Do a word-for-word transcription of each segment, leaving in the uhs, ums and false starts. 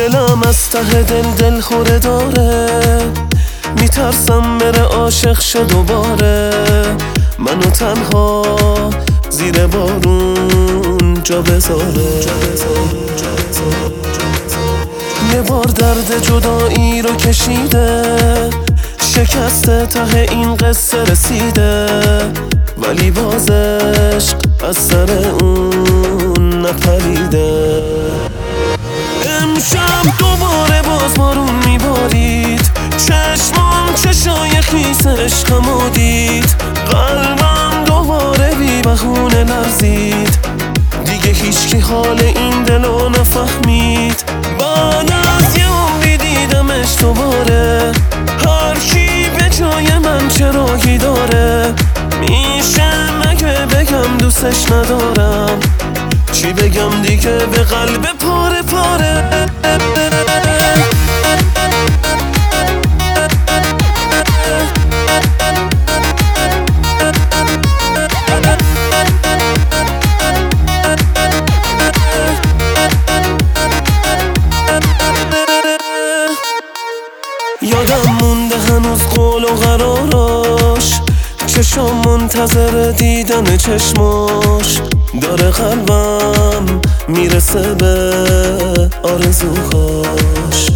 دلم از ته دل دل خوره داره، میترسم بره عاشق شه دوباره، منو تنها زیر بارون جا بذاره. یه بار درد جدایی رو کشیده، شکسته ته این قصه رسیده، ولی باز عشق از سر اون نپریده. امشب دوباره باز بارون میبارید، چشمام چشای خیس عشقمو دید، قلبم دوباره بی بهونه لرزید، دیگه هیچکی حال این دلو نفهمید. بعد از یه عمری دیدمش دوباره، هر کی به جای من چراغی داره، میشه مگه بگم دوستش ندارم، چی بگم دیگه به قلب پاره پاره. یادم مونده هنوز قول و قراراش، چشم منتظر دیدن چشماش، داره قلبم میرسه به آرزوهاش.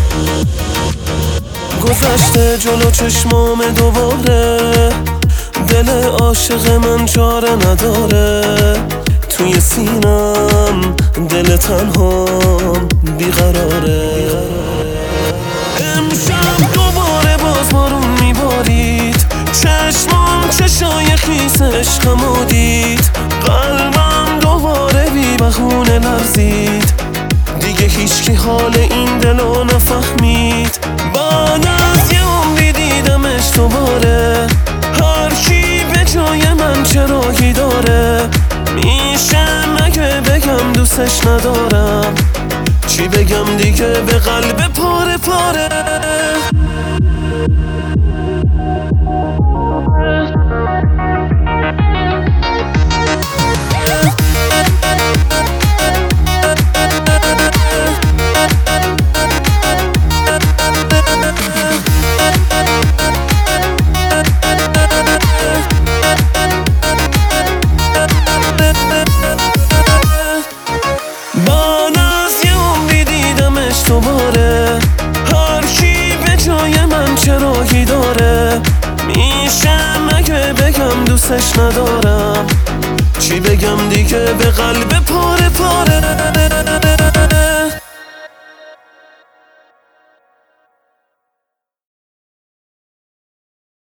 گذشته جلو چشمام دوباره، دل عاشق من چاره نداره، توی سینم دل تنهام بیقراره. امشب دوباره باز بارون میبارید، چشمام چشای خیس عشقمو دید، قلبم دوباره بی بهونه لرزید، دیگه هیچکی حال این دلو نفهمید. بعد از یه عمری دیدمش دوباره، هر کی به جای من چراغی داره، میشه مگه بگم دوستش ندارم، چی بگم دیگه به قلب پاره پاره. دوباره هر کی به جای من چراغی داره، میشه مگه بگم دوستش ندارم، چی بگم دیگه به قلب پاره پاره.